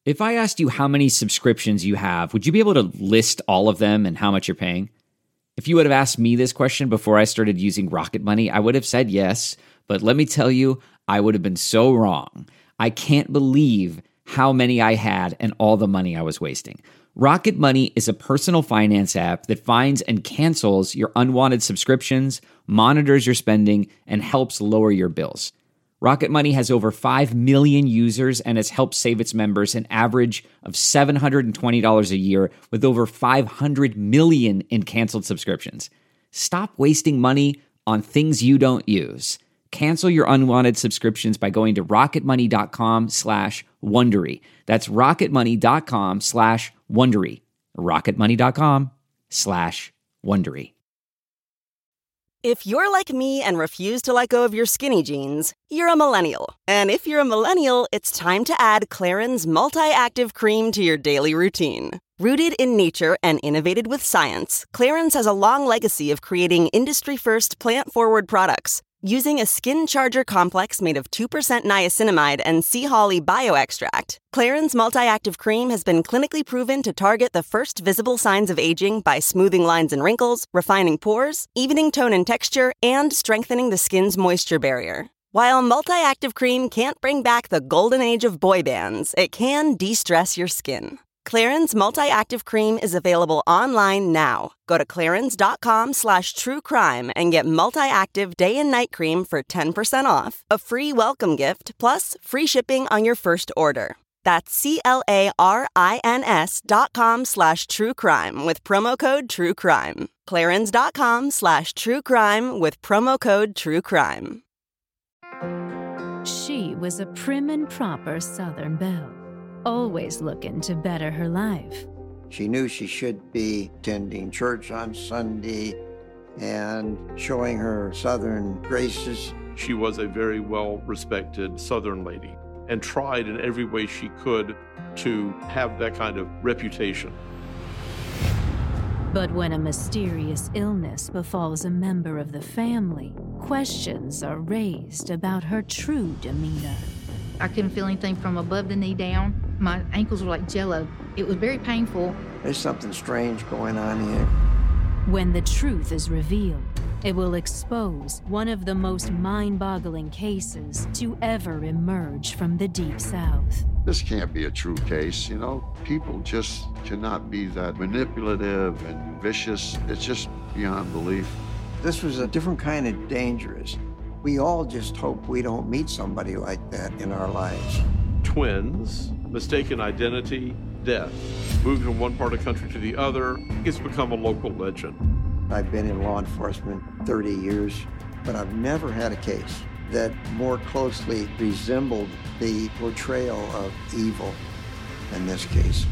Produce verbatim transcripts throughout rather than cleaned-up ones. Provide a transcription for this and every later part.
If I asked you how many subscriptions you have, would you be able to list all of them and how much you're paying? If you would have asked me this question before I started using Rocket Money, I would have said yes, but let me tell you, I would have been so wrong. I can't believe how many I had and all the money I was wasting. Rocket Money is a personal finance app that finds and cancels your unwanted subscriptions, monitors your spending, and helps lower your bills. Rocket Money has over five million users and has helped save its members an average of seven hundred twenty dollars a year with over five hundred million in canceled subscriptions. Stop wasting money on things you don't use. Cancel your unwanted subscriptions by going to rocketmoney.com slash Wondery. That's rocketmoney.com slash Wondery. rocketmoney.com slash Wondery. If you're like me and refuse to let go of your skinny jeans, you're a millennial. And if you're a millennial, it's time to add Clarins Multi-Active Cream to your daily routine. Rooted in nature and innovated with science, Clarins has a long legacy of creating industry-first plant-forward products. Using a skin charger complex made of two percent niacinamide and sea holly bioextract, Clarins Multi-Active Cream has been clinically proven to target the first visible signs of aging by smoothing lines and wrinkles, refining pores, evening tone and texture, and strengthening the skin's moisture barrier. While Multi-Active Cream can't bring back the golden age of boy bands, it can de-stress your skin. Clarins Multi-Active Cream is available online now. Go to clarins.com slash true crime and get Multi-Active Day and Night Cream for ten percent off, a free welcome gift, plus free shipping on your first order. That's C-L-A-R-I-N-S dot com slash true crime with promo code true crime. Clarins.com slash true crime with promo code true crime. She was a prim and proper Southern belle, always looking to better her life. She knew she should be attending church on Sunday and showing her Southern graces. She was a very well-respected Southern lady and tried in every way she could to have that kind of reputation. But when a mysterious illness befalls a member of the family, questions are raised about her true demeanor. I couldn't feel anything from above the knee down. My ankles were like jello. It was very painful. There's something strange going on here. When the truth is revealed, it will expose one of the most mind-boggling cases to ever emerge from the Deep South. This can't be a true case, you know? People just cannot be that manipulative and vicious. It's just beyond belief. This was a different kind of dangerous. We all just hope we don't meet somebody like that in our lives. Twins, mistaken identity, death. Moved from one part of the country to the other. It's become a local legend. I've been in law enforcement thirty years, but I've never had a case that more closely resembled the portrayal of evil than this case.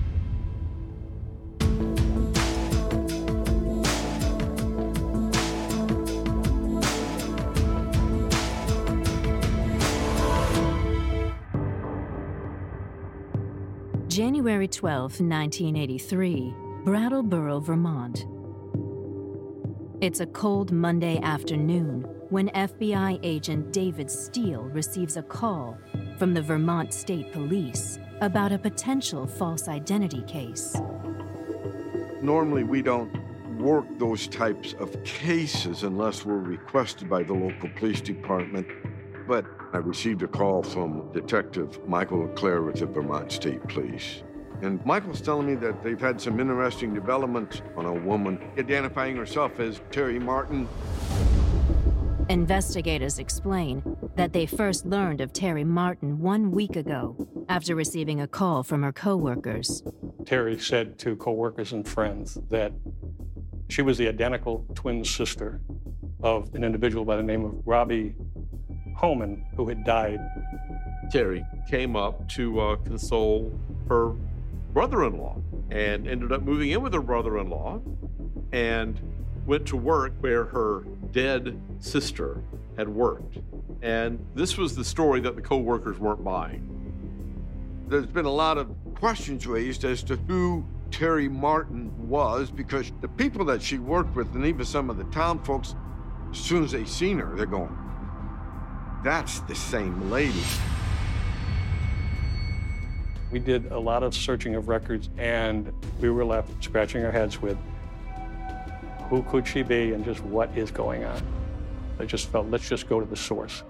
January twelfth, nineteen eighty-three, Brattleboro, Vermont. It's a cold Monday afternoon when F B I agent David Steele receives a call from the Vermont State Police about a potential false identity case. Normally, we don't work those types of cases unless we're requested by the local police department. But I received a call from Detective Michael LeClaire with the Vermont State Police. And Michael's telling me that they've had some interesting developments on a woman identifying herself as Terry Martin. Investigators explain that they first learned of Terry Martin one week ago after receiving a call from her coworkers. Terry said to coworkers and friends that she was the identical twin sister of an individual by the name of Robbie Homan, who had died. Terry came up to uh, console her brother-in-law and ended up moving in with her brother-in-law and went to work where her dead sister had worked. And this was the story that the co-workers weren't buying. There's been a lot of questions raised as to who Terry Martin was, because the people that she worked with, and even some of the town folks, as soon as they seen her, they're going, that's the same lady. We did a lot of searching of records, and we were left scratching our heads with who could she be and just what is going on. I just felt, let's just go to the source.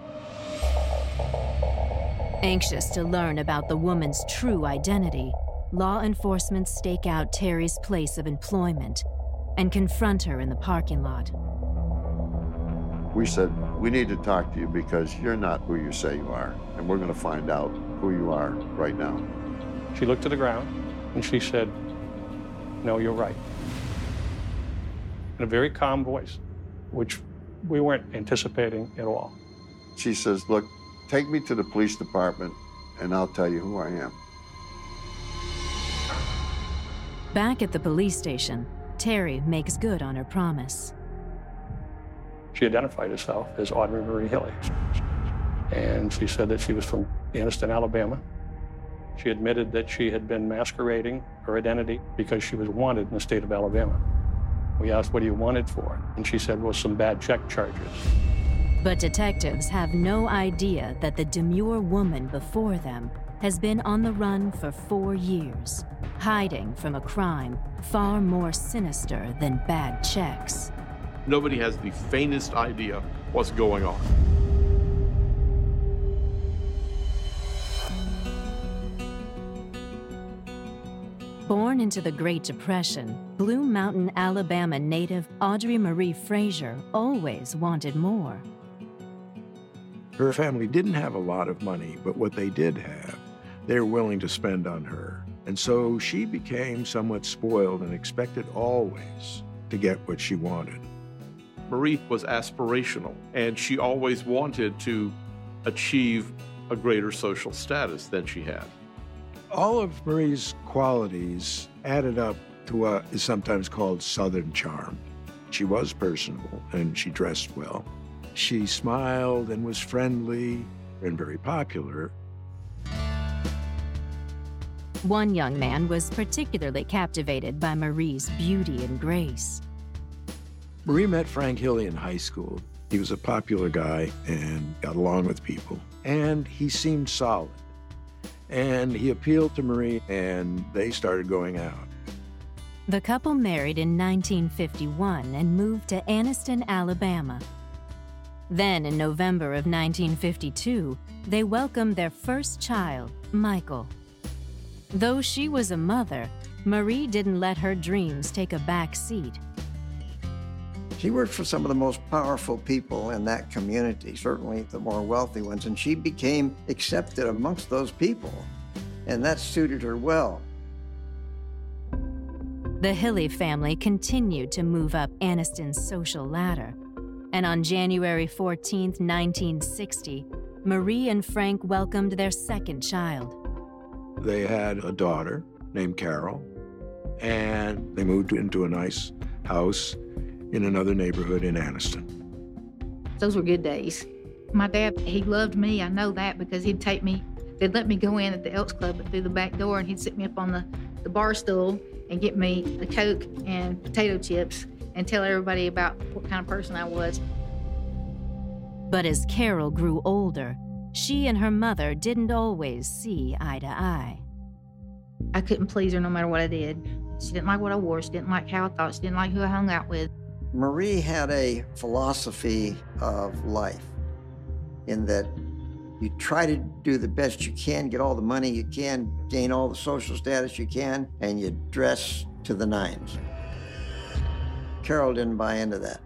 Anxious to learn about the woman's true identity, law enforcement stake out Terry's place of employment and confront her in the parking lot. We said, we need to talk to you because you're not who you say you are, and we're going to find out who you are right now. She looked to the ground and she said, no, you're right. In a very calm voice, which we weren't anticipating at all. She says, look, take me to the police department and I'll tell you who I am. Back at the police station, Terry makes good on her promise. She identified herself as Audrey Marie Hilly. And she said that she was from Anniston, Alabama. She admitted that she had been masquerading her identity because she was wanted in the state of Alabama. We asked, what are you wanted for? And she said, well, some bad check charges. But detectives have no idea that the demure woman before them has been on the run for four years, hiding from a crime far more sinister than bad checks. Nobody has the faintest idea what's going on. Born into the Great Depression, Blue Mountain, Alabama native Audrey Marie Frazier always wanted more. Her family didn't have a lot of money, but what they did have, they were willing to spend on her. And so she became somewhat spoiled and expected always to get what she wanted. Marie was aspirational, and she always wanted to achieve a greater social status than she had. All of Marie's qualities added up to what is sometimes called Southern charm. She was personable, and she dressed well. She smiled and was friendly and very popular. One young man was particularly captivated by Marie's beauty and grace. Marie met Frank Hilly in high school. He was a popular guy and got along with people, and he seemed solid. And he appealed to Marie, and they started going out. The couple married in nineteen fifty-one and moved to Anniston, Alabama. Then, in November of nineteen fifty-two, they welcomed their first child, Michael. Though she was a mother, Marie didn't let her dreams take a back seat. She worked for some of the most powerful people in that community, certainly the more wealthy ones, and she became accepted amongst those people, and that suited her well. The Hilly family continued to move up Anniston's social ladder, and on January fourteenth, nineteen sixty, Marie and Frank welcomed their second child. They had a daughter named Carol, and they moved into a nice house in another neighborhood in Anniston. Those were good days. My dad, he loved me. I know that because he'd take me, they'd let me go in at the Elks Club through the back door, and he'd sit me up on the, the bar stool and get me a Coke and potato chips and tell everybody about what kind of person I was. But as Carol grew older, she and her mother didn't always see eye to eye. I couldn't please her no matter what I did. She didn't like what I wore. She didn't like how I thought. She didn't like who I hung out with. Marie had a philosophy of life in that you try to do the best you can, get all the money you can, gain all the social status you can, and you dress to the nines. Carol didn't buy into that.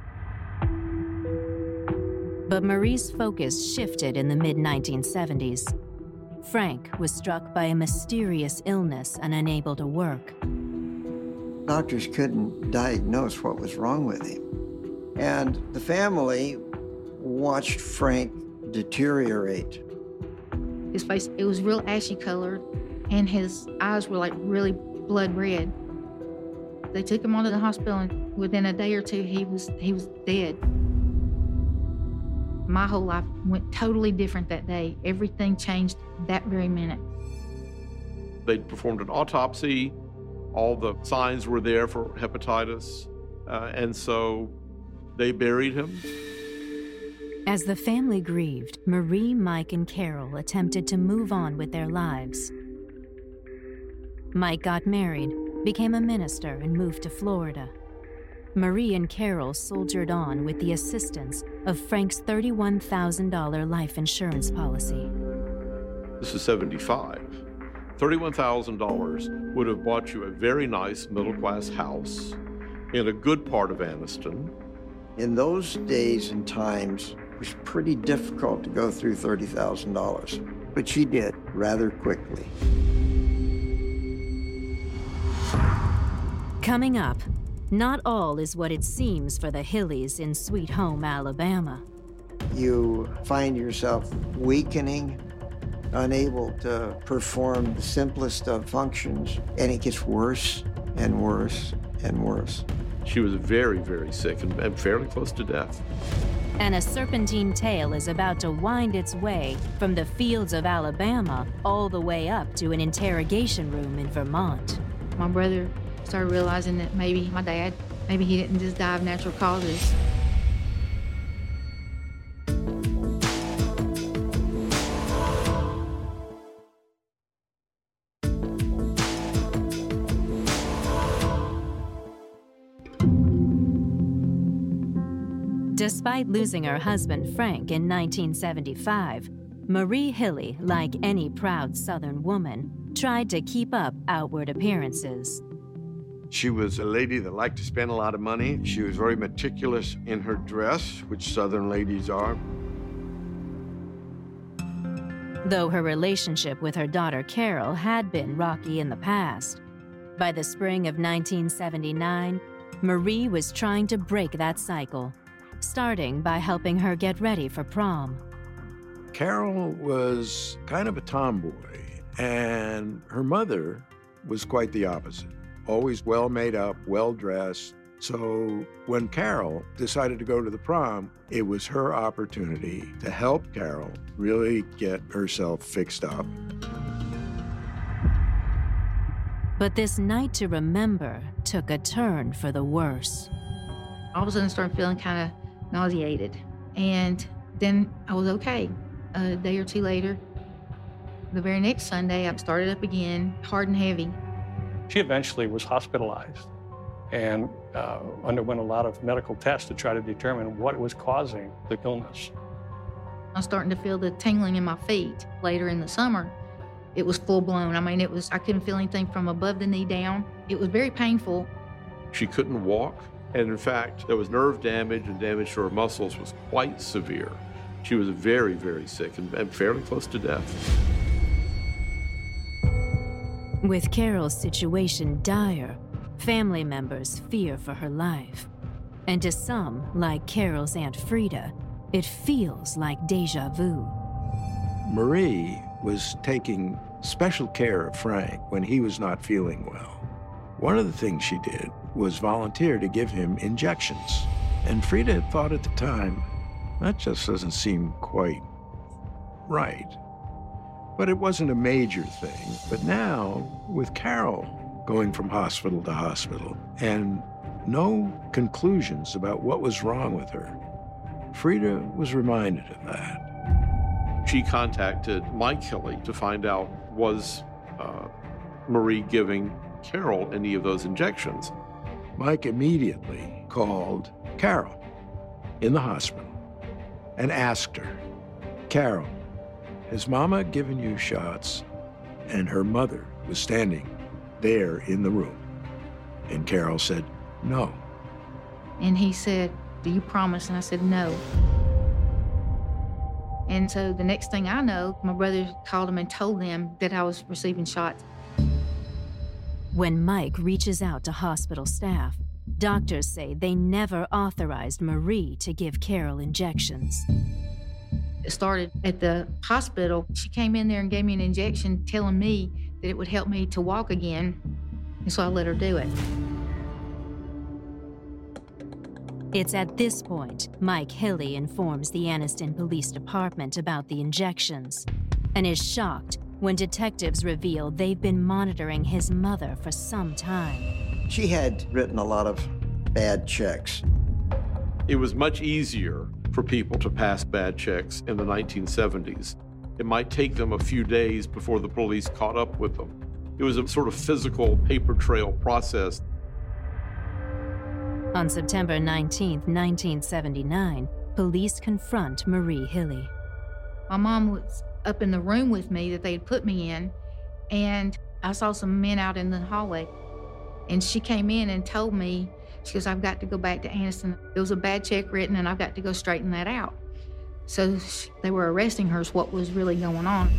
But Marie's focus shifted in the mid nineteen seventies. Frank was struck by a mysterious illness and unable to work. Doctors couldn't diagnose what was wrong with him. And the family watched Frank deteriorate. His face, it was real ashy colored, and his eyes were like really blood red. They took him onto the hospital, and within a day or two, he was he was dead. My whole life went totally different that day. Everything changed that very minute. They performed an autopsy. All the signs were there for hepatitis, uh, and so they buried him. As the family grieved, Marie, Mike, and Carol attempted to move on with their lives. Mike got married, became a minister, and moved to Florida. Marie and Carol soldiered on with the assistance of Frank's thirty-one thousand dollars life insurance policy. This is seventy-five. thirty-one thousand dollars would have bought you a very nice middle-class house in a good part of Anniston. In those days and times, it was pretty difficult to go through thirty thousand dollars, but she did rather quickly. Coming up, not all is what it seems for the Hillies in Sweet Home, Alabama. You find yourself weakening, unable to perform the simplest of functions, and it gets worse and worse and worse. She was very, very sick and, and fairly close to death. And a serpentine tale is about to wind its way from the fields of Alabama all the way up to an interrogation room in Vermont. My brother started realizing that maybe my dad, maybe he didn't just die of natural causes. Despite losing her husband Frank in nineteen seventy-five, Marie Hilly, like any proud Southern woman, tried to keep up outward appearances. She was a lady that liked to spend a lot of money. She was very meticulous in her dress, which Southern ladies are. Though her relationship with her daughter Carol had been rocky in the past, by the spring of nineteen seventy-nine, Marie was trying to break that cycle, starting by helping her get ready for prom. Carol was kind of a tomboy, and her mother was quite the opposite. Always well made up, well dressed. So when Carol decided to go to the prom, it was her opportunity to help Carol really get herself fixed up. But this night to remember took a turn for the worse. All of a sudden I started feeling kind of nauseated. And then I was okay. A day or two later, the very next Sunday, I started up again, hard and heavy. She eventually was hospitalized and uh, underwent a lot of medical tests to try to determine what was causing the illness. I was starting to feel the tingling in my feet later in the summer. It was full blown. I mean, it was, I couldn't feel anything from above the knee down. It was very painful. She couldn't walk, and in fact, there was nerve damage, and damage to her muscles was quite severe. She was very, very sick and, and fairly close to death. With Carol's situation dire, family members fear for her life. And to some, like Carol's Aunt Frida, it feels like deja vu. Marie was taking special care of Frank when he was not feeling well. One of the things she did was volunteer to give him injections. And Frida had thought at the time, that just doesn't seem quite right. But it wasn't a major thing. But now, with Carol going from hospital to hospital and no conclusions about what was wrong with her, Frida was reminded of that. She contacted Mike Hilly to find out, was uh, Marie giving Carol any of those injections? Mike immediately called Carol in the hospital and asked her, Carol, has Mama given you shots? And her mother was standing there in the room. And Carol said, no. And he said, do you promise? And I said, no. And so the next thing I know, my brother called him and told them that I was receiving shots. When Mike reaches out to hospital staff, doctors say they never authorized Marie to give Carol injections. It started at the hospital. She came in there and gave me an injection telling me that it would help me to walk again, and so I let her do it. It's at this point Mike Hilly informs the Anniston Police Department about the injections and is shocked when detectives reveal they've been monitoring his mother for some time. She had written a lot of bad checks. It was much easier for people to pass bad checks in the nineteen seventies. It might take them a few days before the police caught up with them. It was a sort of physical paper trail process. On September nineteenth, nineteen seventy-nine, police confront Marie Hilly. My mom was up in the room with me that they had put me in, and I saw some men out in the hallway. And she came in and told me, she goes, I've got to go back to Anniston. There was a bad check written, and I've got to go straighten that out. So she, they were arresting her, is what was really going on.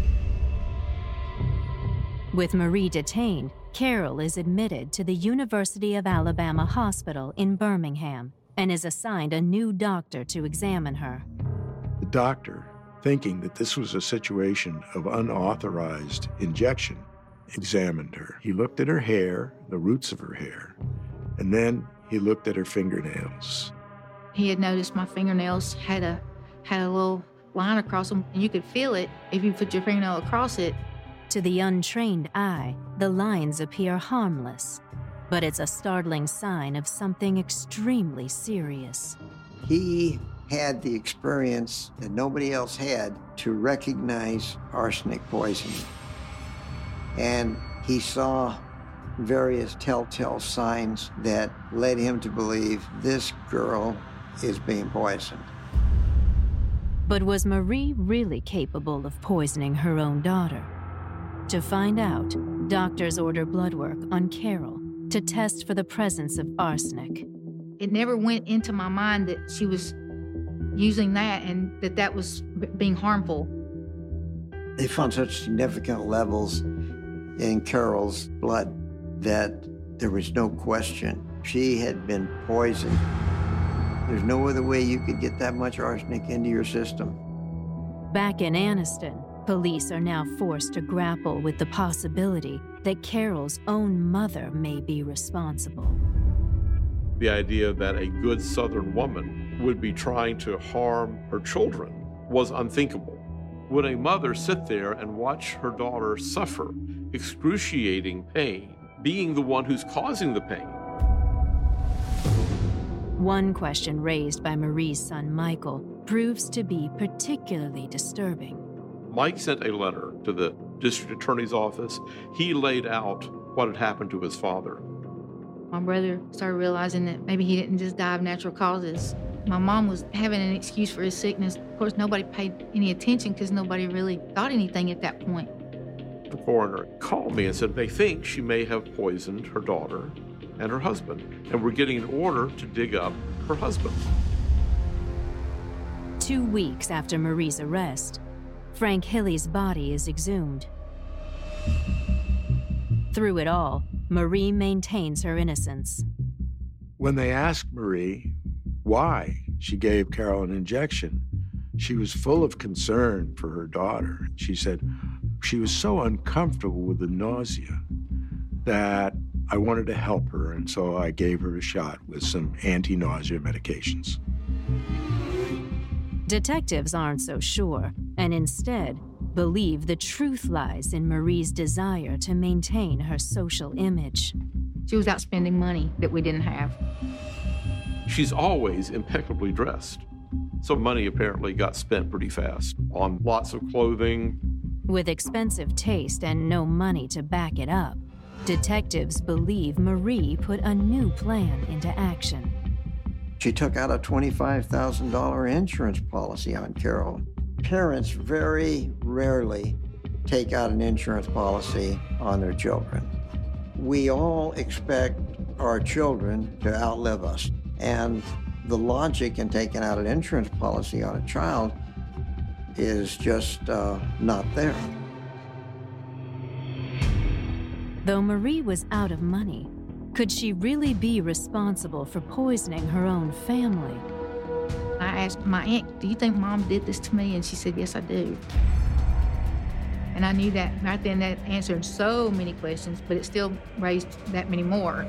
With Marie detained, Carol is admitted to the University of Alabama Hospital in Birmingham and is assigned a new doctor to examine her. The doctor, thinking that this was a situation of unauthorized injection, examined her. He looked at her hair, the roots of her hair, and then he looked at her fingernails. He had noticed my fingernails had a had a little line across them, and you could feel it if you put your fingernail across it. To the untrained eye, the lines appear harmless, but it's a startling sign of something extremely serious. He had the experience that nobody else had to recognize arsenic poisoning. And he saw various telltale signs that led him to believe this girl is being poisoned. But was Marie really capable of poisoning her own daughter? To find out, doctors order blood work on Carol to test for the presence of arsenic. It never went into my mind that she was using that and that that was b- being harmful. They found such significant levels in Carol's blood that there was no question she had been poisoned. There's no other way you could get that much arsenic into your system. Back in Anniston, police are now forced to grapple with the possibility that Carol's own mother may be responsible. The idea that a good Southern woman would be trying to harm her children was unthinkable. Would a mother sit there and watch her daughter suffer excruciating pain, being the one who's causing the pain? One question raised by Marie's son Michael proves to be particularly disturbing. Mike sent a letter to the district attorney's office. He laid out what had happened to his father. My brother started realizing that maybe he didn't just die of natural causes. My mom was having an excuse for his sickness. Of course, nobody paid any attention because nobody really thought anything at that point. The coroner called me and said they think she may have poisoned her daughter and her husband, and we're getting an order to dig up her husband. Two weeks after Marie's arrest, Frank Hilly's body is exhumed. Through it all, Marie maintains her innocence. When they asked Marie why she gave Carol an injection, she was full of concern for her daughter. She said she was so uncomfortable with the nausea that I wanted to help her, and so I gave her a shot with some anti-nausea medications. Detectives aren't so sure, and instead believe the truth lies in Marie's desire to maintain her social image. She was out spending money that we didn't have. She's always impeccably dressed, so money apparently got spent pretty fast on lots of clothing. With expensive taste and no money to back it up, detectives believe Marie put a new plan into action. She took out a twenty-five thousand dollars insurance policy on Carol. Parents very rarely take out an insurance policy on their children. We all expect our children to outlive us, and the logic in taking out an insurance policy on a child is just uh, not there. Though Marie was out of money, could she really be responsible for poisoning her own family? I asked my aunt, do you think Mom did this to me? And she said, yes, I do. And I knew that right then that answered so many questions, but it still raised that many more.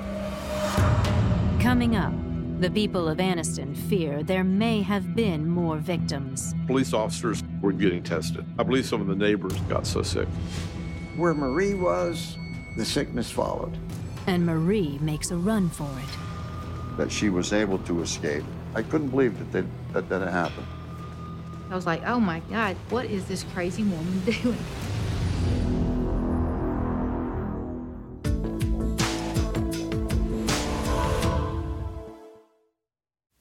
Coming up, the people of Anniston fear there may have been more victims. Police officers were getting tested. I believe some of the neighbors got so sick. Where Marie was, the sickness followed. And Marie makes a run for it. That she was able to escape. I couldn't believe that they, that that had happened. I was like, oh my God, what is this crazy woman doing?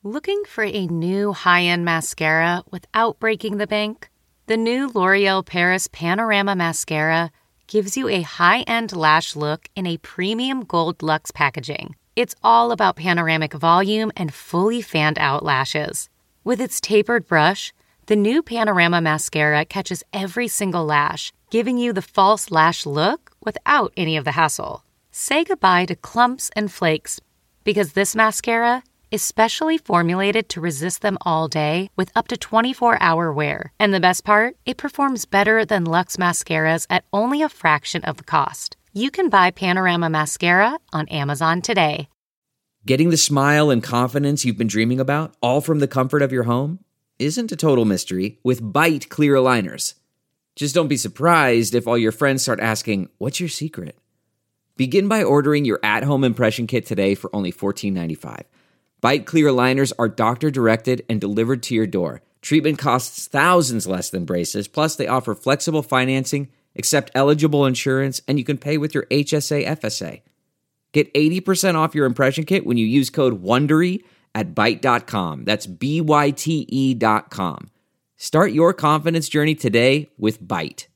Looking for a new high-end mascara without breaking the bank? The new L'Oreal Paris Panorama Mascara gives you a high-end lash look in a premium gold luxe packaging. It's all about panoramic volume and fully fanned-out lashes. With its tapered brush, the new Panorama Mascara catches every single lash, giving you the false lash look without any of the hassle. Say goodbye to clumps and flakes, because this mascara is specially formulated to resist them all day with up to twenty-four hour wear. And the best part? It performs better than Luxe mascaras at only a fraction of the cost. You can buy Panorama Mascara on Amazon today. Getting the smile and confidence you've been dreaming about, all from the comfort of your home, isn't a total mystery with Byte clear aligners. Just don't be surprised if all your friends start asking, "What's your secret?" Begin by ordering your at-home impression kit today for only fourteen ninety-five. Byte clear aligners are doctor-directed and delivered to your door. Treatment costs thousands less than braces, plus they offer flexible financing, accept eligible insurance, and you can pay with your H S A F S A. Get eighty percent off your impression kit when you use code WONDERY at byte dot com. That's B Y T E dot com. Start your confidence journey today with Byte.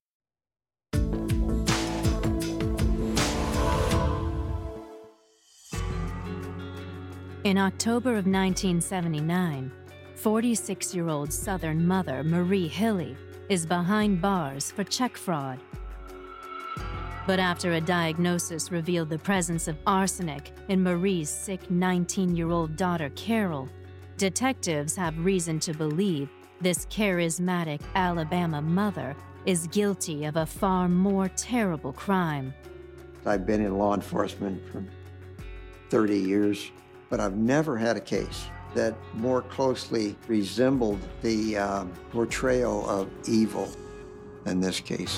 In October of nineteen seventy-nine, forty-six-year-old Southern mother Marie Hilly is behind bars for check fraud. But after a diagnosis revealed the presence of arsenic in Marie's sick nineteen-year-old daughter Carol, detectives have reason to believe this charismatic Alabama mother is guilty of a far more terrible crime. I've been in law enforcement for thirty years. But I've never had a case that more closely resembled the um, portrayal of evil than this case.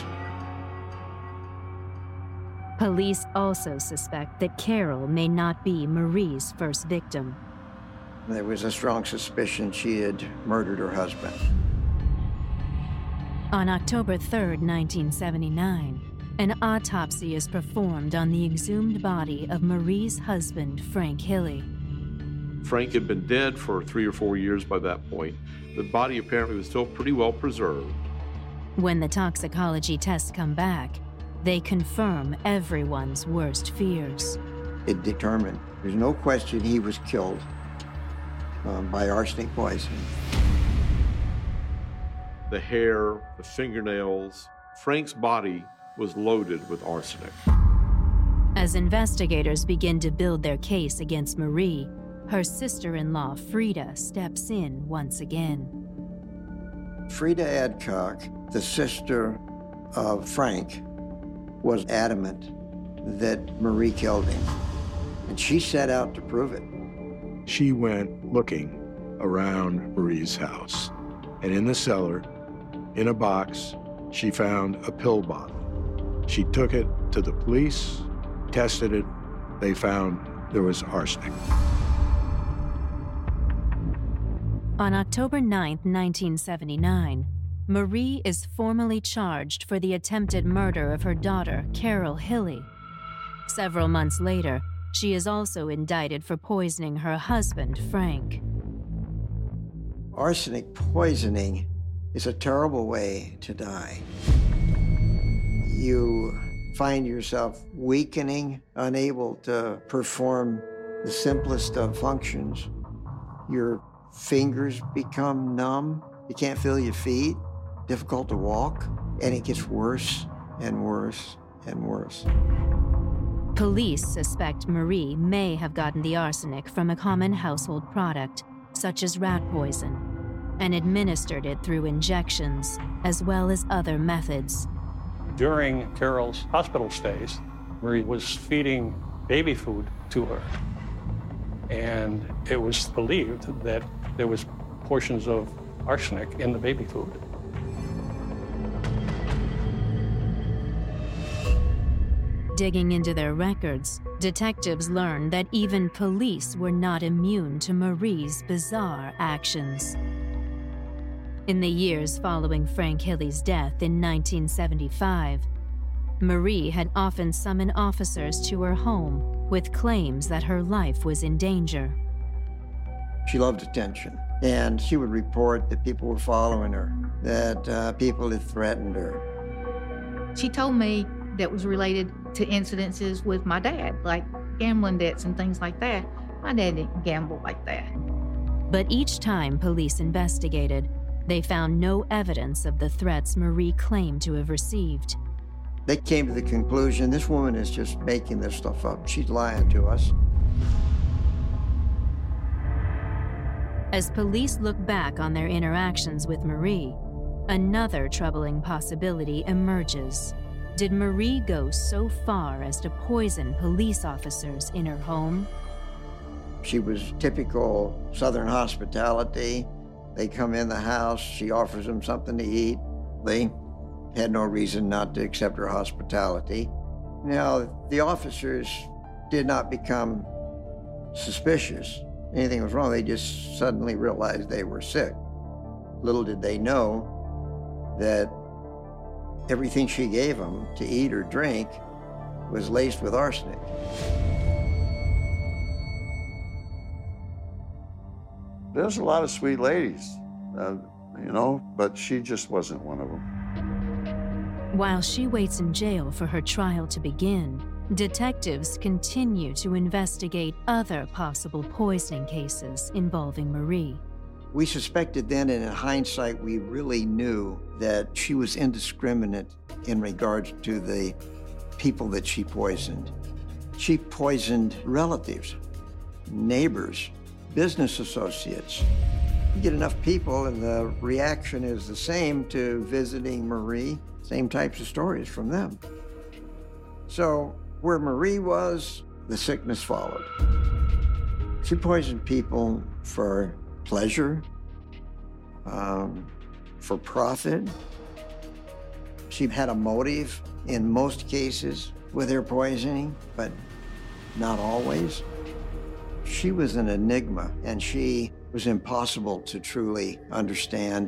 Police also suspect that Carol may not be Marie's first victim. There was a strong suspicion she had murdered her husband. On October third, nineteen seventy-nine, an autopsy is performed on the exhumed body of Marie's husband, Frank Hilly. Frank had been dead for three or four years by that point. The body apparently was still pretty well preserved. When the toxicology tests come back, they confirm everyone's worst fears. It determined, there's no question he was killed um, by arsenic poisoning. The hair, the fingernails, Frank's body was loaded with arsenic. As investigators begin to build their case against Marie, her sister-in-law, Frida, steps in once again. Frida Adcock, the sister of Frank, was adamant that Marie killed him, and she set out to prove it. She went looking around Marie's house, and in the cellar, in a box, she found a pill bottle. She took it to the police, tested it. They found there was arsenic. On October ninth, nineteen seventy-nine, Marie is formally charged for the attempted murder of her daughter, Carol Hilly. Several months later, she is also indicted for poisoning her husband, Frank. Arsenic poisoning is a terrible way to die. You find yourself weakening, unable to perform the simplest of functions. Your fingers become numb. You can't feel your feet, difficult to walk, and it gets worse and worse and worse. Police suspect Marie may have gotten the arsenic from a common household product, such as rat poison, and administered it through injections, as well as other methods. During Carol's hospital stays, Marie was feeding baby food to her. And it was believed that there was portions of arsenic in the baby food. Digging into their records, detectives learned that even police were not immune to Marie's bizarre actions. In the years following Frank Hilly's death in nineteen seventy-five, Marie had often summoned officers to her home with claims that her life was in danger. She loved attention. And she would report that people were following her, that uh, people had threatened her. She told me that was related to incidences with my dad, like gambling debts and things like that. My dad didn't gamble like that. But each time police investigated, they found no evidence of the threats Marie claimed to have received. They came to the conclusion, this woman is just making this stuff up. She's lying to us. As police look back on their interactions with Marie, another troubling possibility emerges. Did Marie go so far as to poison police officers in her home? She was typical Southern hospitality. They come in the house, she offers them something to eat. They had no reason not to accept her hospitality. Now, the officers did not become suspicious. Anything was wrong, they just suddenly realized they were sick. Little did they know that everything she gave them to eat or drink was laced with arsenic. There's a lot of sweet ladies, uh, you know, but she just wasn't one of them. While she waits in jail for her trial to begin, detectives continue to investigate other possible poisoning cases involving Marie. We suspected then, and in hindsight, we really knew that she was indiscriminate in regards to the people that she poisoned. She poisoned relatives, neighbors, business associates. You get enough people and the reaction is the same to visiting Marie, same types of stories from them. So where Marie was, the sickness followed. She poisoned people for pleasure, um, for profit. She had a motive in most cases with her poisoning, but not always. She was an enigma, and she was impossible to truly understand.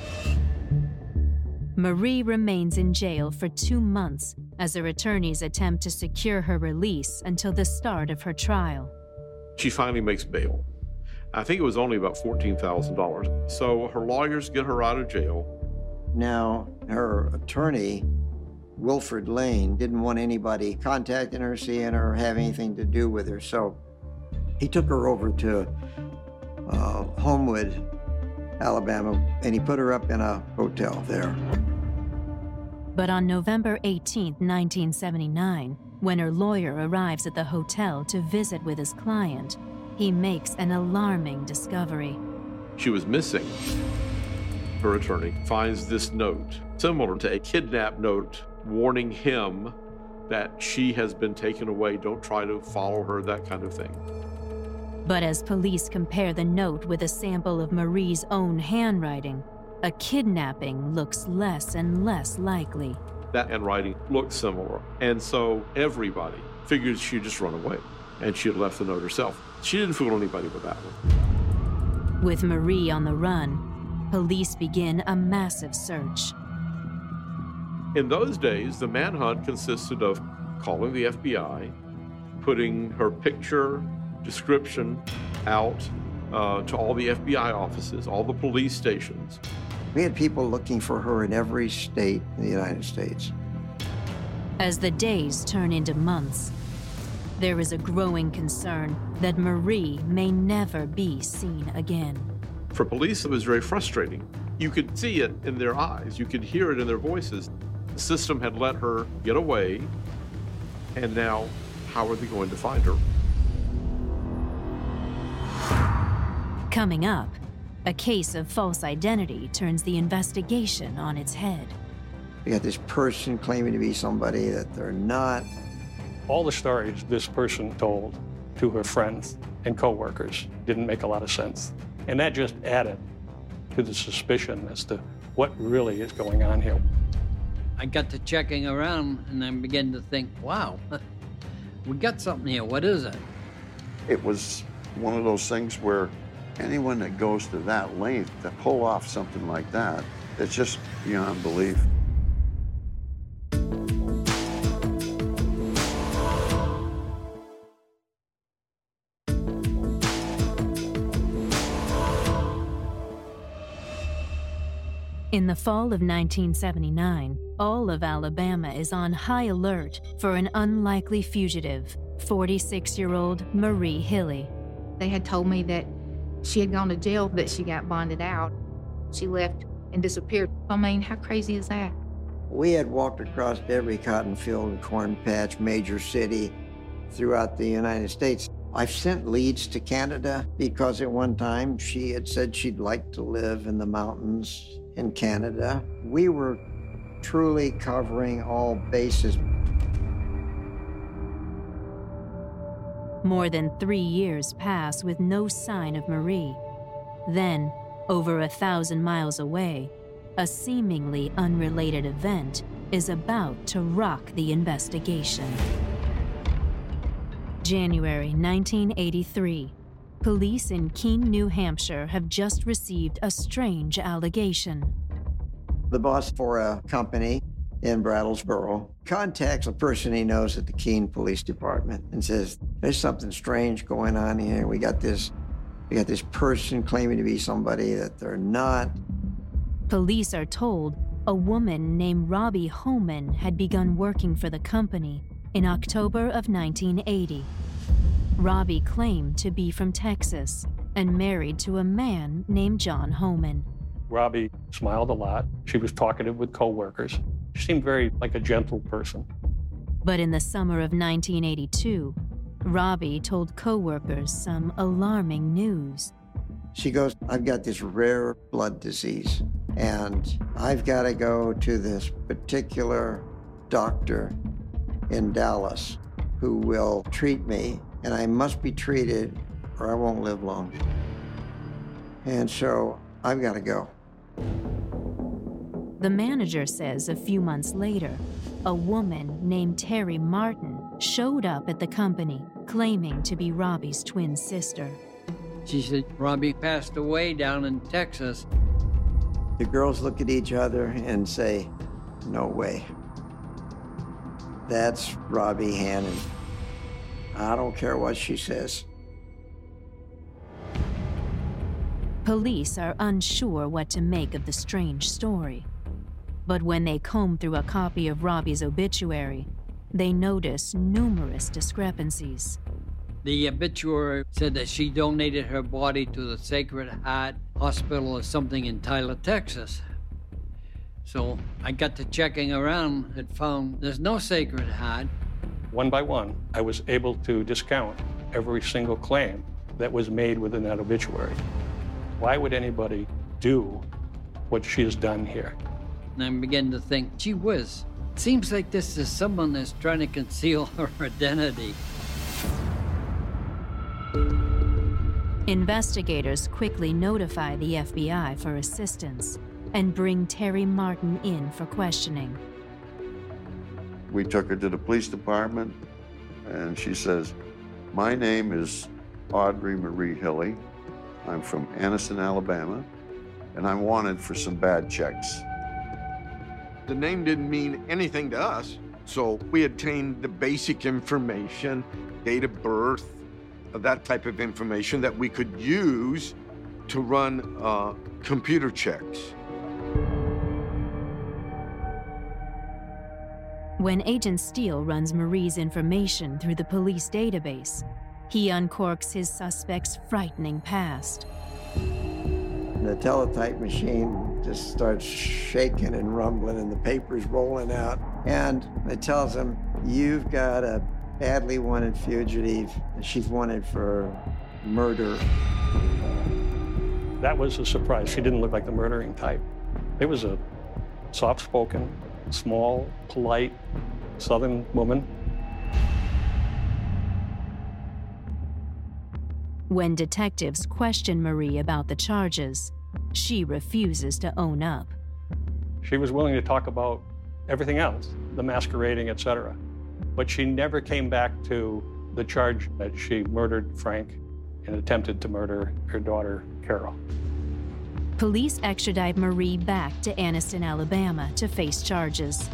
Marie remains in jail for two months as her attorneys attempt to secure her release until the start of her trial. She finally makes bail. I think it was only about fourteen thousand dollars. So her lawyers get her out of jail. Now, her attorney, Wilfred Lane, didn't want anybody contacting her, seeing her, having anything to do with her. So he took her over to uh, Homewood, Alabama, and he put her up in a hotel there. But on November eighteenth, nineteen seventy-nine, when her lawyer arrives at the hotel to visit with his client, he makes an alarming discovery. She was missing. Her attorney finds this note, similar to a kidnap note, warning him that she has been taken away, don't try to follow her, that kind of thing. But as police compare the note with a sample of Marie's own handwriting, a kidnapping looks less and less likely. That handwriting looked similar, and so everybody figured she'd just run away, and she had left the note herself. She didn't fool anybody with that one. With Marie on the run, police begin a massive search. In those days, the manhunt consisted of calling the F B I, putting her picture, description out uh, to all the F B I offices, all the police stations. We had people looking for her in every state in the United States. As the days turn into months, there is a growing concern that Marie may never be seen again. For police, it was very frustrating. You could see it in their eyes. You could hear it in their voices. The system had let her get away, and now how are they going to find her? Coming up, a case of false identity turns the investigation on its head. We got this person claiming to be somebody that they're not. All the stories this person told to her friends and coworkers didn't make a lot of sense. And that just added to the suspicion as to what really is going on here. I got to checking around and I began to think, wow, we got something here. What is it? It was one of those things where anyone that goes to that length to pull off something like that, it's just beyond belief. In the fall of nineteen seventy-nine, all of Alabama is on high alert for an unlikely fugitive, forty-six-year-old Marie Hilly. They had told me that she had gone to jail, that she got bonded out. She left and disappeared. I mean, how crazy is that? We had walked across every cotton field and corn patch, major city throughout the United States. I've sent leads to Canada because at one time she had said she'd like to live in the mountains in Canada. We were truly covering all bases. More than three years pass with no sign of Marie. Then, over a thousand miles away, a seemingly unrelated event is about to rock the investigation. January nineteen eighty-three. Police in Keene, New Hampshire have just received a strange allegation. The boss for a company in Brattlesboro contacts a person he knows at the Keene Police Department and says, there's something strange going on here. We got this, we got this person claiming to be somebody that they're not. Police are told a woman named Robbie Homan had begun working for the company in October of nineteen eighty. Robbie claimed to be from Texas and married to a man named John Homan. Robbie smiled a lot. She was talkative with coworkers. She seemed very like a gentle person. But in the summer of nineteen eighty-two, Robbie told coworkers some alarming news. She goes, I've got this rare blood disease, and I've got to go to this particular doctor in Dallas who will treat me, and I must be treated or I won't live long. And so I've got to go. The manager says a few months later, a woman named Terry Martin showed up at the company claiming to be Robbie's twin sister. She said Robbie passed away down in Texas. The girls look at each other and say, no way. That's Robbie Hannon. I don't care what she says. Police are unsure what to make of the strange story. But when they comb through a copy of Robbie's obituary, they notice numerous discrepancies. The obituary said that she donated her body to the Sacred Heart Hospital or something in Tyler, Texas. So I got to checking around and found there's no Sacred Heart. One by one, I was able to discount every single claim that was made within that obituary. Why would anybody do what she has done here? And I began to think, gee whiz, it seems like this is someone that's trying to conceal her identity. Investigators quickly notify the F B I for assistance and bring Terry Martin in for questioning. We took her to the police department, and she says, my name is Audrey Marie Hilly. I'm from Anniston, Alabama, and I'm wanted for some bad checks. The name didn't mean anything to us, so we obtained the basic information, date of birth, that type of information that we could use to run uh, computer checks. When Agent Steele runs Marie's information through the police database, he uncorks his suspect's frightening past. The teletype machine just starts shaking and rumbling and the paper's rolling out. And it tells him, you've got a badly wanted fugitive. She's wanted for murder. That was a surprise. She didn't look like the murdering type. It was a soft-spoken, small, polite, Southern woman. When detectives question Marie about the charges, she refuses to own up. She was willing to talk about everything else, the masquerading, et cetera. But she never came back to the charge that she murdered Frank and attempted to murder her daughter, Carol. Police extradite Marie back to Anniston, Alabama to face charges.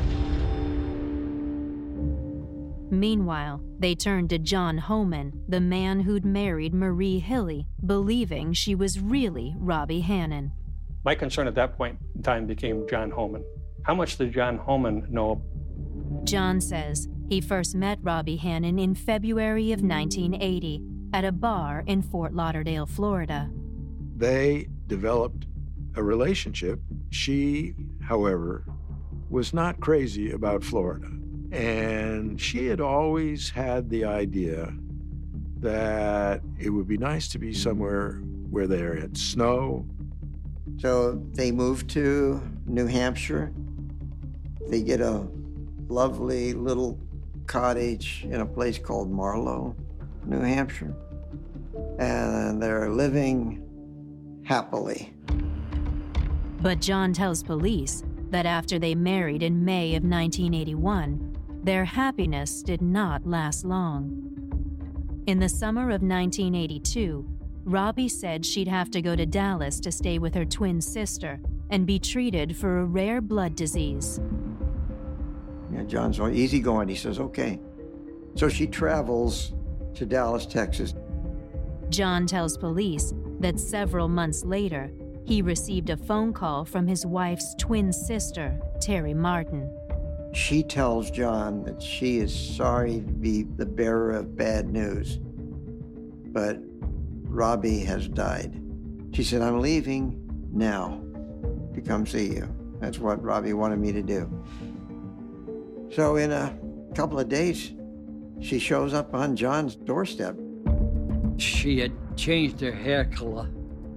Meanwhile, they turned to John Homan, the man who'd married Marie Hilly, believing she was really Robbie Hannon. My concern at that point in time became John Homan. How much did John Homan know? John says he first met Robbie Hannon in February of nineteen eighty at a bar in Fort Lauderdale, Florida. They developed a relationship. She, however, was not crazy about Florida. And she had always had the idea that it would be nice to be somewhere where there had snow. So they moved to New Hampshire. They get a lovely little cottage in a place called Marlow, New Hampshire. And they're living happily. But John tells police that after they married in May of nineteen eighty-one, their happiness did not last long. In the summer of nineteen eighty-two, Robbie said she'd have to go to Dallas to stay with her twin sister and be treated for a rare blood disease. Yeah, John's all easygoing. He says, okay. So she travels to Dallas, Texas. John tells police that several months later, he received a phone call from his wife's twin sister, Terry Martin. She tells John that she is sorry to be the bearer of bad news, but Robbie has died. She said, I'm leaving now to come see you. That's what Robbie wanted me to do. So in a couple of days, she shows up on John's doorstep. She had changed her hair color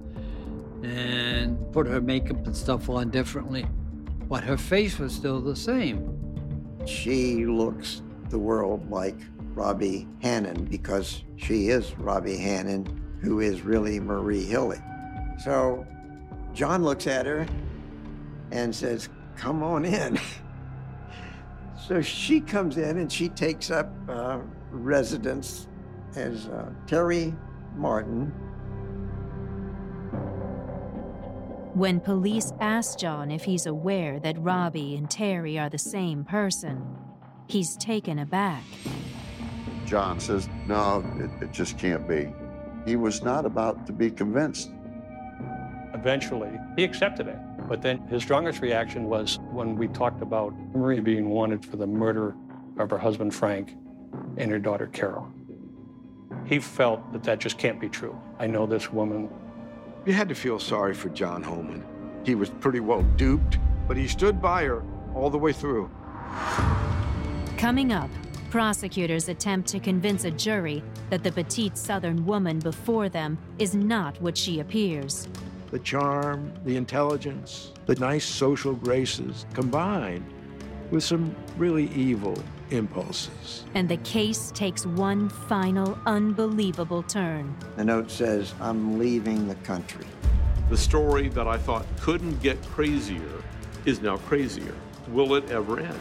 and put her makeup and stuff on differently, but her face was still the same. She looks the world like Robbie Hannon because she is Robbie Hannon, who is really Marie Hilly. So John looks at her and says, come on in. So she comes in and she takes up uh, residence as uh, Terry Martin. When police ask John if he's aware that Robbie and Terry are the same person, he's taken aback. John says, no, it, it just can't be. He was not about to be convinced. Eventually, he accepted it. But then his strongest reaction was when we talked about Marie being wanted for the murder of her husband, Frank, and her daughter, Carol. He felt that that just can't be true. I know this woman. You had to feel sorry for John Homan. He was pretty well duped, but he stood by her all the way through. Coming up, prosecutors attempt to convince a jury that the petite Southern woman before them is not what she appears. The charm, the intelligence, the nice social graces combined with some really evil impulses. And the case takes one final unbelievable turn. The note says, I'm leaving the country. The story that I thought couldn't get crazier is now crazier. Will it ever end?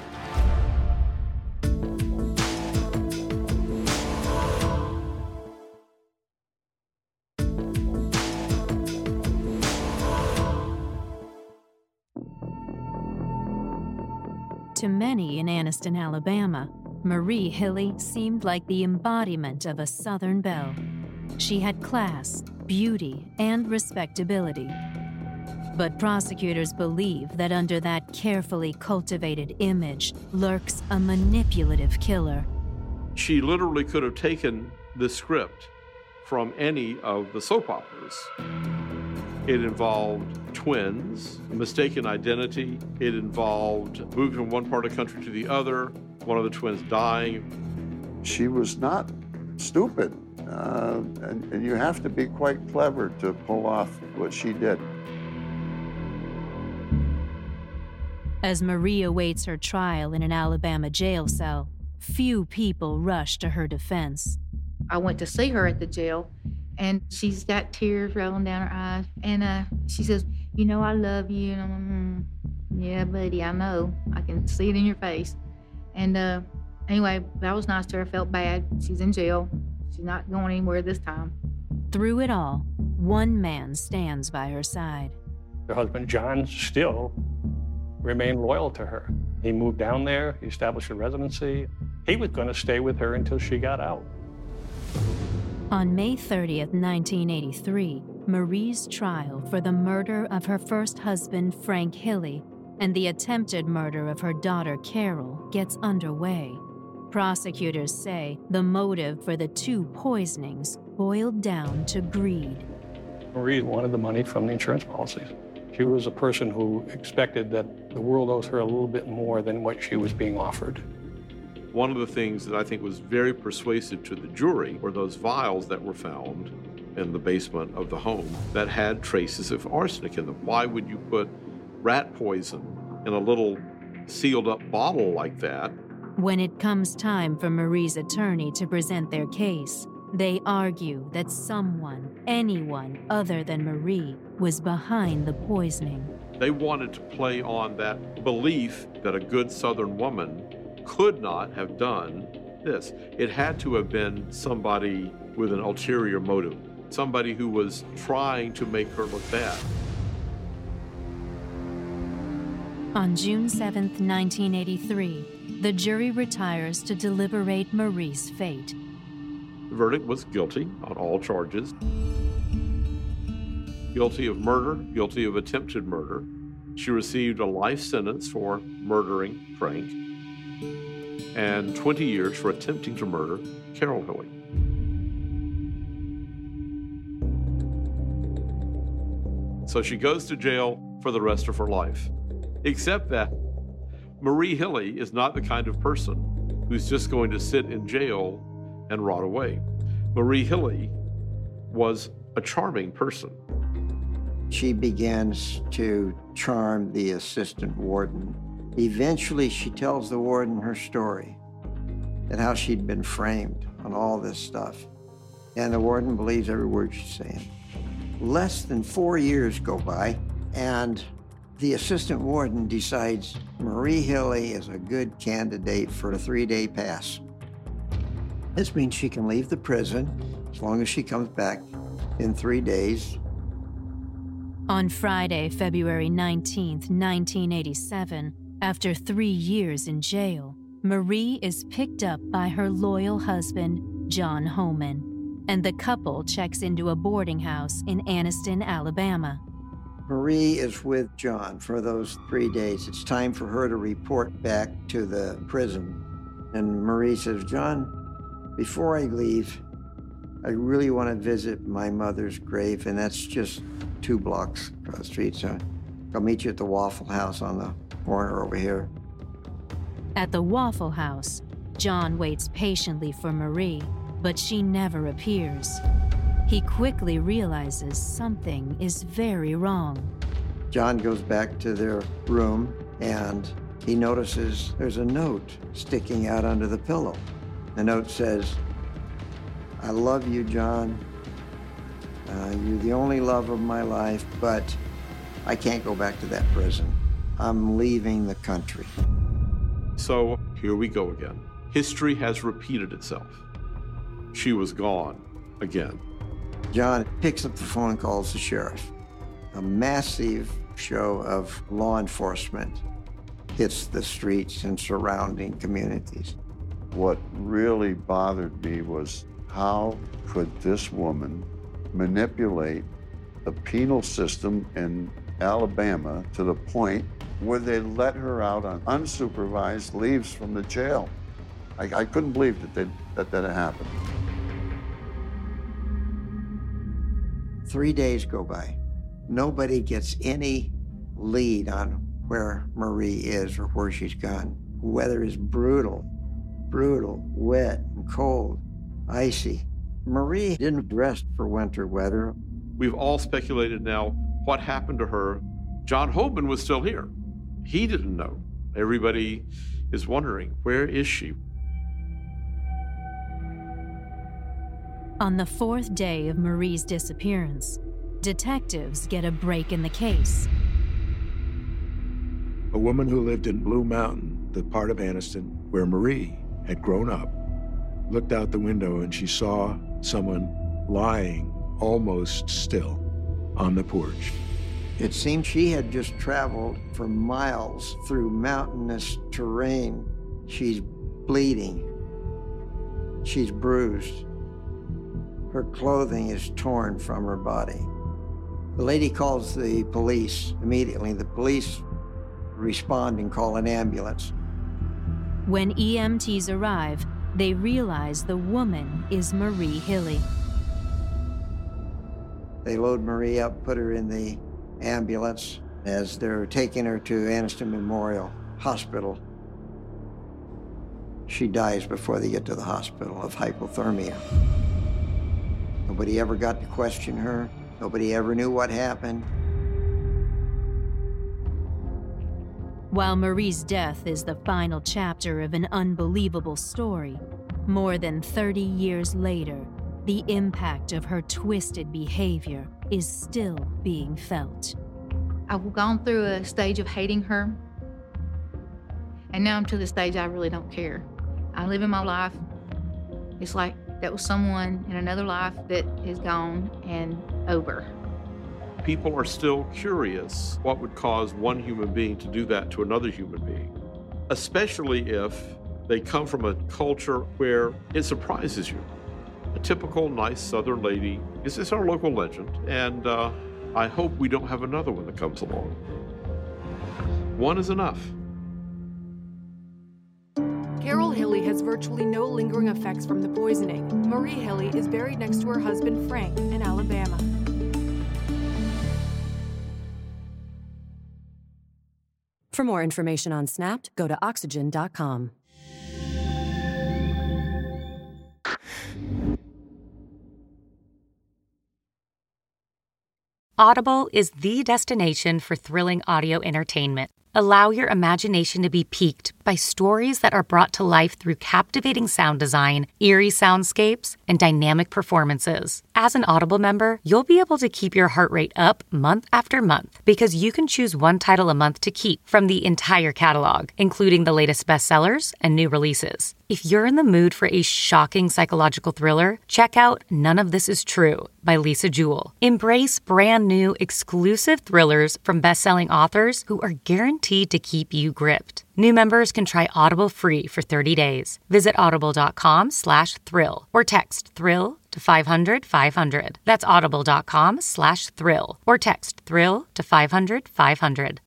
To many in Anniston, Alabama, Marie Hilly seemed like the embodiment of a Southern belle. She had class, beauty, and respectability. But prosecutors believe that under that carefully cultivated image lurks a manipulative killer. She literally could have taken the script from any of the soap operas. It involved twins, mistaken identity. It involved moving from one part of the country to the other, one of the twins dying. She was not stupid, uh, and, and you have to be quite clever to pull off what she did. As Marie awaits her trial in an Alabama jail cell, few people rush to her defense. I went to see her at the jail, and she's got tears rolling down her eyes. And uh, she says, you know, I love you. And I'm, mm, yeah, buddy, I know. I can see it in your face. And uh, anyway, that was nice to her. I felt bad. She's in jail. She's not going anywhere this time. Through it all, one man stands by her side. Her husband, John, still remained loyal to her. He moved down there, he established a residency. He was going to stay with her until she got out. On May thirtieth, nineteen eighty-three, Marie's trial for the murder of her first husband, Frank Hilly, and the attempted murder of her daughter, Carol, gets underway. Prosecutors say the motive for the two poisonings boiled down to greed. Marie wanted the money from the insurance policies. She was a person who expected that the world owes her a little bit more than what she was being offered. One of the things that I think was very persuasive to the jury were those vials that were found in the basement of the home that had traces of arsenic in them. Why would you put rat poison in a little sealed up bottle like that? When it comes time for Marie's attorney to present their case, they argue that someone, anyone other than Marie, was behind the poisoning. They wanted to play on that belief that a good Southern woman could not have done this. It had to have been somebody with an ulterior motive, somebody who was trying to make her look bad. On June seventh, nineteen eighty-three, the jury retires to deliberate Marie's fate. The verdict was guilty on all charges. Guilty of murder, guilty of attempted murder. She received a life sentence for murdering Frank and twenty years for attempting to murder Carol Hilly. So she goes to jail for the rest of her life. Except that Marie Hilly is not the kind of person who's just going to sit in jail and rot away. Marie Hilly was a charming person. She begins to charm the assistant warden. Eventually, she tells the warden her story and how she'd been framed on all this stuff. And the warden believes every word she's saying. Less than four years go by, and the assistant warden decides Marie Hilly is a good candidate for a three-day pass. This means she can leave the prison as long as she comes back in three days. On Friday, February nineteenth, nineteen eighty-seven, after three years in jail, Marie is picked up by her loyal husband, John Homan, and the couple checks into a boarding house in Anniston, Alabama. Marie is with John for those three days. It's time for her to report back to the prison. And Marie says, John, before I leave, I really want to visit my mother's grave, and that's just two blocks across the street. So I'll meet you at the Waffle House on the corner over here. At the Waffle House, John waits patiently for Marie, but she never appears. He quickly realizes something is very wrong. John goes back to their room, and he notices there's a note sticking out under the pillow. The note says, I love you, John. Uh, you're the only love of my life, but I can't go back to that prison. I'm leaving the country. So here we go again. History has repeated itself. She was gone again. John picks up the phone and calls the sheriff. A massive show of law enforcement hits the streets and surrounding communities. What really bothered me was how could this woman manipulate the penal system in Alabama to the point where they let her out on unsupervised leaves from the jail. I, I couldn't believe that, they, that that had happened. Three days go by. Nobody gets any lead on where Marie is or where she's gone. Weather is brutal, brutal, wet and cold, icy. Marie didn't rest for winter weather. We've all speculated now what happened to her. John Homan was still here. He didn't know. Everybody is wondering, where is she? On the fourth day of Marie's disappearance, detectives get a break in the case. A woman who lived in Blue Mountain, the part of Anniston where Marie had grown up, looked out the window and she saw someone lying almost still on the porch. It seemed she had just traveled for miles through mountainous terrain. She's bleeding. She's bruised. Her clothing is torn from her body. The lady calls the police immediately. The police respond and call an ambulance. When E M Ts arrive, they realize the woman is Marie Hilly. They load Marie up, put her in the ambulance. As they're taking her to Anniston Memorial Hospital, she dies before they get to the hospital of hypothermia. Nobody ever got to question her. Nobody ever knew what happened. While Marie's death is the final chapter of an unbelievable story, more than thirty years later, the impact of her twisted behavior is still being felt. I've gone through a stage of hating her, and now I'm to the stage I really don't care. I live in my life. It's like that was someone in another life that is gone and over. People are still curious what would cause one human being to do that to another human being, especially if they come from a culture where it surprises you. A typical nice Southern lady is it's our local legend, and uh, I hope we don't have another one that comes along. One is enough. Carol Hilly has virtually no lingering effects from the poisoning. Marie Hilly is buried next to her husband Frank in Alabama. For more information on Snapped, go to oxygen dot com. Audible is the destination for thrilling audio entertainment. Allow your imagination to be piqued by stories that are brought to life through captivating sound design, eerie soundscapes, and dynamic performances. As an Audible member, you'll be able to keep your heart rate up month after month because you can choose one title a month to keep from the entire catalog, including the latest bestsellers and new releases. If you're in the mood for a shocking psychological thriller, check out None of This Is True by Lisa Jewell. Embrace brand new, exclusive thrillers from best-selling authors who are guaranteed to keep you gripped. New members can try Audible free for thirty days. Visit audible.com slash thrill or text thrill to five hundred five hundred. That's audible.com slash thrill or text thrill to five hundred five hundred.